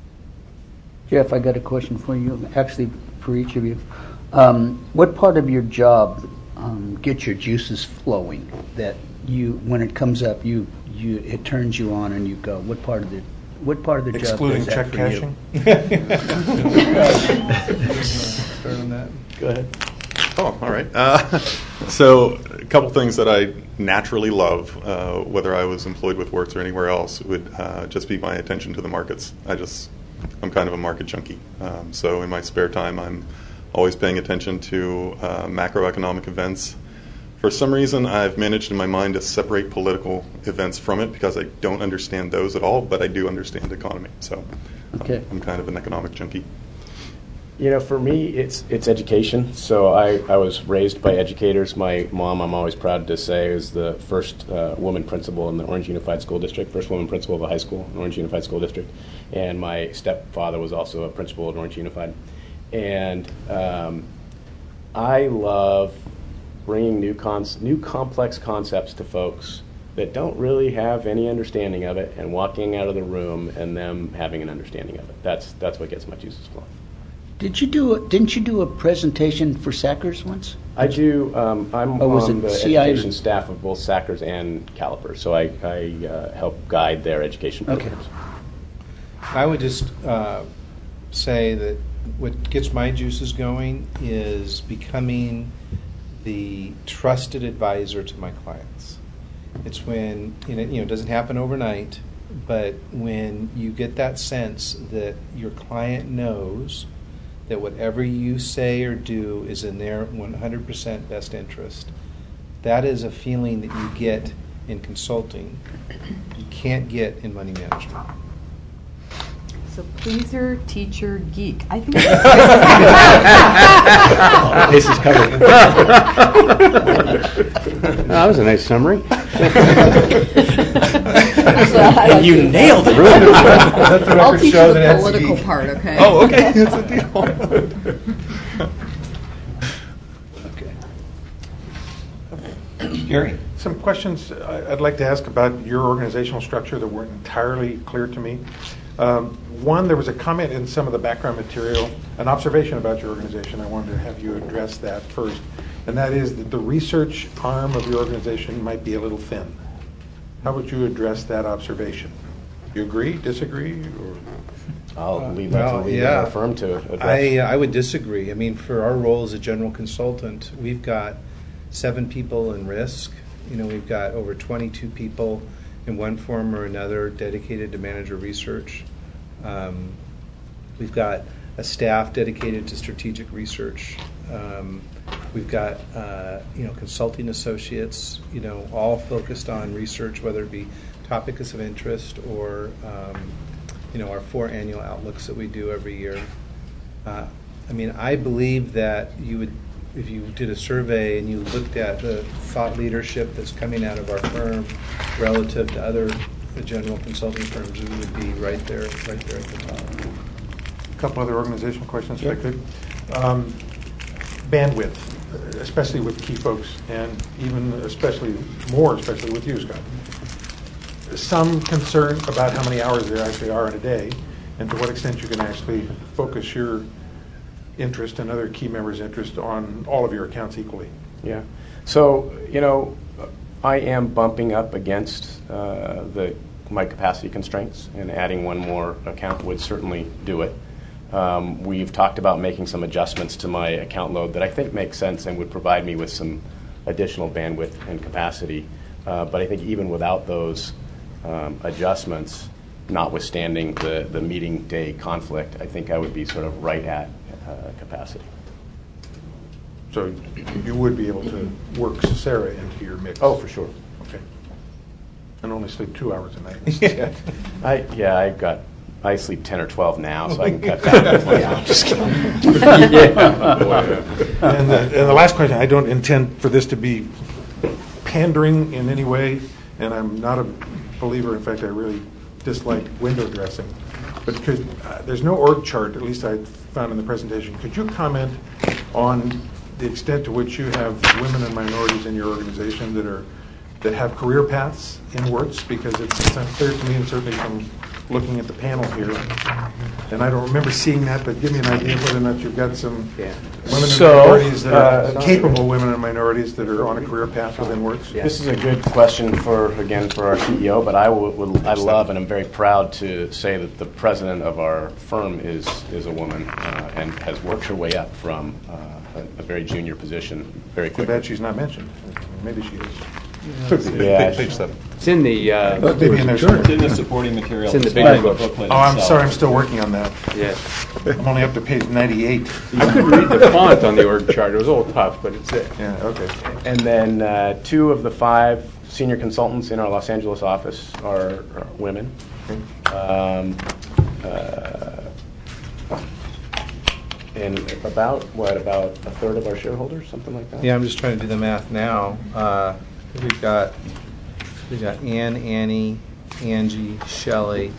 Jeff, I got a question for you, actually for each of you. Um, what part of your job um, gets your juices flowing? That you, when it comes up, you, you, it turns you on, and you go. What part of the, what part of the Excluding job does check that for cashing? Start on that. Go ahead. Oh, all right. Uh, so a couple things that I naturally love, uh, whether I was employed with Works or anywhere else, would uh, just be my attention to the markets. I just, I'm kind of a market junkie. Um, so in my spare time, I'm always paying attention to uh, macroeconomic events. For some reason, I've managed in my mind to separate political events from it because I don't understand those at all, but I do understand economy. So Okay. I'm kind of an economic junkie. You know, for me, it's it's education. So I, I was raised by educators. My mom, I'm always proud to say, is the first uh, woman principal in the Orange Unified School District, first woman principal of a high school in Orange Unified School District. And my stepfather was also a principal at Orange Unified. And um, I love bringing new cons- new complex concepts to folks that don't really have any understanding of it, and walking out of the room and them having an understanding of it. That's that's what gets my juices flowing. Did you do? A, didn't you do a presentation for Sackers once? I do. Um, I'm Or was on it the C I? education staff of both Sackers and Caliper, so I, I uh, help guide their education Okay. programs. I would just uh, say that what gets my juices going is becoming the trusted advisor to my clients. It's when, you know, you know, it doesn't happen overnight, but when you get that sense that your client knows that whatever you say or do is in their one hundred percent best interest, that is a feeling that you get in consulting. You can't get in money management. So pleaser, teacher, geek. I think This is covered. That was a nice summary. You nailed it. Let the I'll record teach show you the that it's political geek. part, okay? Oh, okay. That's a deal. Gary? Some questions I- I'd like to ask about your organizational structure that weren't entirely clear to me. Um, One, there was a comment in some of the background material, an observation about your organization. I wanted to have you address that first, and that is that the research arm of your organization might be a little thin. How would you address that observation? You agree, disagree, or? I'll leave that to Well, the leader yeah. of our firm to address. I, I would disagree. I mean, for our role as a general consultant, we've got seven people in risk. You know, we've got over twenty-two people in one form or another dedicated to manager research. Um, we've got a staff dedicated to strategic research. Um, we've got uh, you know consulting associates, you know, all focused on research, whether it be topics of interest or um, you know our four annual outlooks that we do every year. Uh, I mean, I believe that you would, if you did a survey and you looked at the thought leadership that's coming out of our firm relative to other general consulting firms, we would be right there, right there at the top. A couple other organizational questions, if I could. Um, bandwidth, especially with key folks, and even especially more, especially with you, Scott. Some concern about how many hours there actually are in a day, and to what extent you can actually focus your interest and other key members' interest on all of your accounts equally. Yeah. So, you know, I am bumping up against uh, the my capacity constraints, and adding one more account would certainly do it. Um, we've talked about making some adjustments to my account load that I think make sense and would provide me with some additional bandwidth and capacity. Uh, but I think even without those um, adjustments, notwithstanding the, the meeting day conflict, I think I would be sort of right at uh, capacity. So you would be able to work Sarah into your mix? Oh, for sure. Okay. And only sleep two hours a night. yeah. I yeah, I got I sleep ten or twelve now, so I can cut back to twenty hours. Just kidding. yeah. And, the, and the last question, I don't intend for this to be pandering in any way, and I'm not a believer. In fact, I really dislike window dressing. But could, uh, there's no org chart, at least I found in the presentation. Could you comment on the extent to which you have women and minorities in your organization that are that have career paths in Wirtz? Because it's, it's unclear to me, and certainly from looking at the panel here, and I don't remember seeing that, but give me an idea of whether or not you've got some yeah. women and so, minorities that are uh, capable women and minorities that are on a career path within Wirtz. Yeah. This is a good question for, again, for our C E O, but I will, will I love and I'm very proud to say that the president of our firm is is a woman uh, and has worked her way up from uh, a, a very junior position very quickly. Too bad she's not mentioned. Maybe she is. Yeah, page seven. It's in the uh, maybe in there somewhere. It's in the supporting material. It's in the big Right. book. booklet Oh, I'm itself. sorry. I'm still working on that. Yes. I'm only up to page ninety-eight. I couldn't read the font on the org chart. It was a little tough, but it's it. Yeah. Okay. And then uh, two of the five senior consultants in our Los Angeles office are, are women. Um, uh, and about, what, about a third of our shareholders, something like that? Yeah, I'm just trying to do the math now. Uh, we've got we've got Ann, Annie, Angie, Shelley.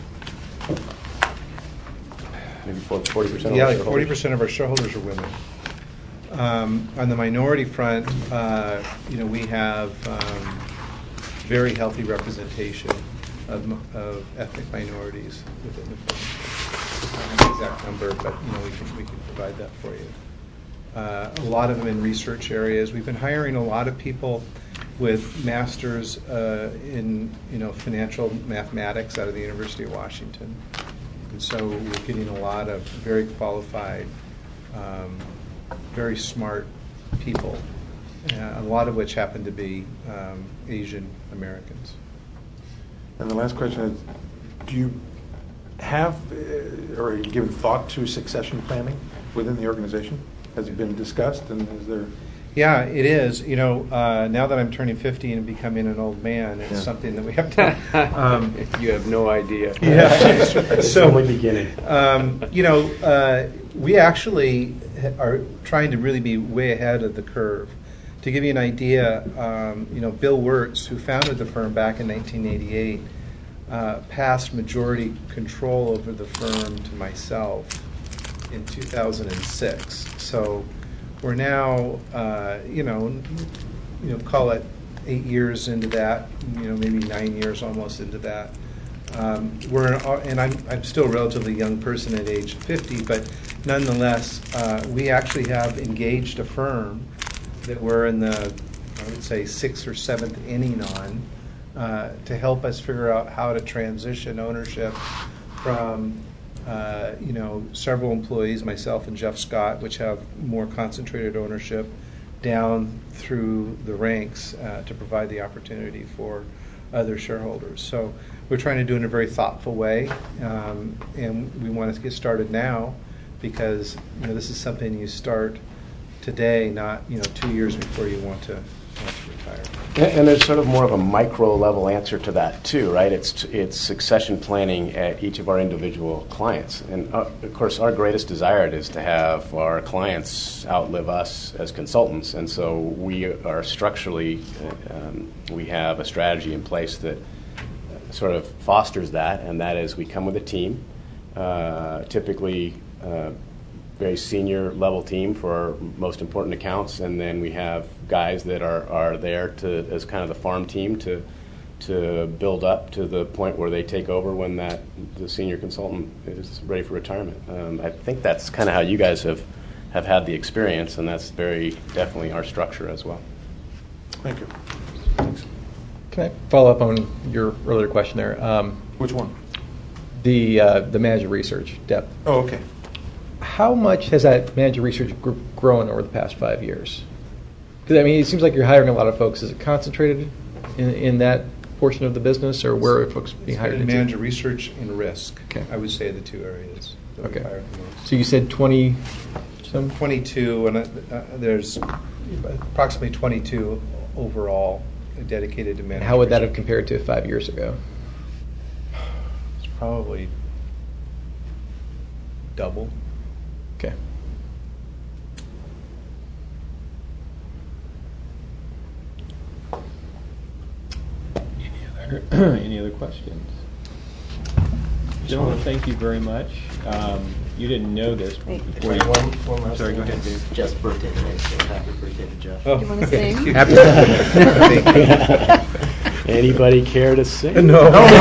Maybe forty percent of Yeah, our like shareholders. forty percent of our shareholders are women. Um, on the minority front, uh, you know, we have um, very healthy representation of, of ethnic minorities within the firm. I don't have the exact number, but you know, we can we can provide that for you. Uh, a lot of them in research areas. We've been hiring a lot of people with masters uh, in you know financial mathematics out of the University of Washington, and so we're getting a lot of very qualified, um, very smart people, uh, a lot of which happen to be um, Asian Americans. And the last question is, do you have uh, or given thought to succession planning within the organization? Has it been discussed, and is there? Yeah, it is. You know, uh, now that I'm turning fifty and becoming an old man, it's Yeah. something that we have to. Um, You have no idea. yeah. So only beginning. Um, you know, uh, we actually are trying to really be way ahead of the curve. To give you an idea, um, you know, Bill Wirtz, who founded the firm back in nineteen eighty-eight, uh, passed majority control over the firm to myself in two thousand six. So we're now, uh, you know, you know, call it eight years into that. You know, maybe nine years almost into that. Um, we're and I'm I'm still a relatively young person at age fifty, but nonetheless, uh, we actually have engaged a firm that we're in the, I would say, sixth or seventh inning on uh, to help us figure out how to transition ownership from, uh, you know, several employees, myself and Jeff Scott, which have more concentrated ownership, down through the ranks uh, to provide the opportunity for other shareholders. So we're trying to do it in a very thoughtful way, um, and we want to get started now because you know this is something you start today, not you know two years before you want to want to retire. And, and there's sort of more of a micro level answer to that too, right? It's it's succession planning at each of our individual clients, and uh, of course our greatest desire is to have our clients outlive us as consultants, and so we are structurally um, we have a strategy in place that sort of fosters that, and that is we come with a team, uh, typically uh, very senior level team for our most important accounts, and then we have guys that are, are there to as kind of the farm team to to build up to the point where they take over when that the senior consultant is ready for retirement. Um, I think that's kind of how you guys have, have had the experience, and that's very definitely our structure as well. Thank you. Can I follow up on your earlier question there? Um, Which one? The uh, the manager research depth. Oh, okay. How much has that manager research gr- grown over the past five years? Because I mean, it seems like you're hiring a lot of folks. Is it concentrated in, in that portion of the business, or where are folks being hired In into? manager research and risk, Okay. I would say the two areas that we Okay. hire the most. So you said twenty some? twenty-two, and uh, uh, there's approximately twenty-two overall dedicated to management. How would that have compared to five years ago? It's probably double. Okay. Any other, any other questions? Gentlemen, thank you very much. Um, you didn't know this before you. One, one last Sorry, go thing. ahead, Dave. It's Jeff's birthday today, so happy birthday to Jeff. Oh. Do you want to sing? Happy birthday. Anybody care to sing? No. No.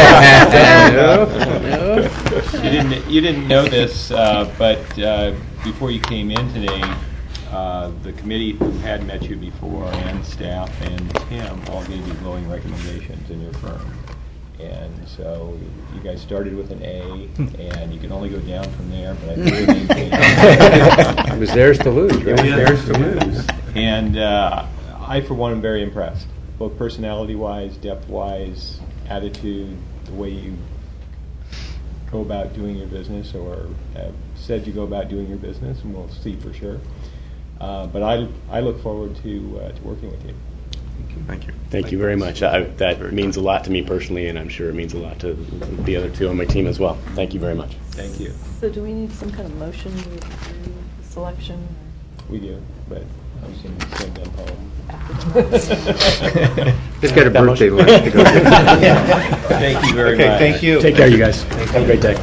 You didn't. You didn't know this, uh, but uh, before you came in today, uh, the committee who had met you before, and staff, and Tim all gave you glowing recommendations in your firm. And so you guys started with an A, and you can only go down from there. But I really It was theirs to lose, right? It was theirs to lose. And uh, I, for one, am very impressed, both personality-wise, depth-wise, attitude, the way you go about doing your business, or have said you go about doing your business, and we'll see for sure. Uh, but I, I look forward to uh, to working with you. Thank you. Thank you very much. I, that means a lot to me personally, and I'm sure it means a lot to the other two on my team as well. Thank you very much. Thank you. So do we need some kind of motion to do the selection? We do, but I was going to send them home. He's got a birthday lunch to go to. Thank you very Okay, much. thank you. Take care, you guys. Have a great day.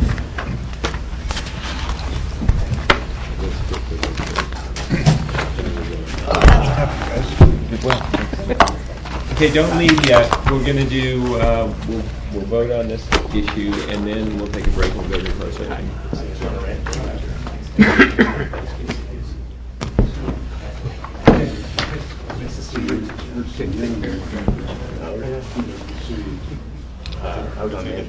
Okay, don't leave yet. We're going to do, uh, we'll, we'll vote on this issue, and then we'll take a break and we'll go to closed session. I was on the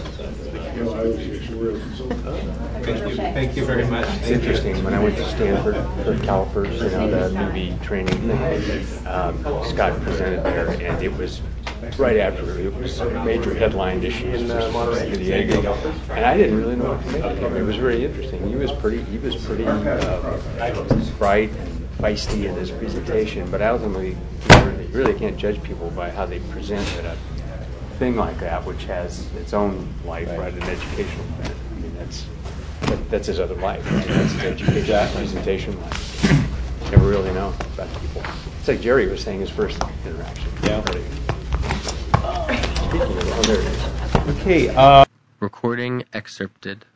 Thank you. Thank you very much. It's interesting, when I went to Stanford for CalPERS, you know, the movie training thing, um, Scott presented there, and it was right after, it was a major headline issue in uh, Monterey, San Diego, and I didn't really know what to think of him. It was very interesting. He was pretty, he was pretty uh, bright and feisty in his presentation, but ultimately, you really, really can't judge people by how they present at a thing like that, which has its own life, right, an educational thing. I mean, that's that, that's his other life, right? That's his education presentation life. You never really know about people. It's like Jerry was saying, his first interaction. Yeah. Speaking of, oh, there it is. Okay. Uh, Recording excerpted.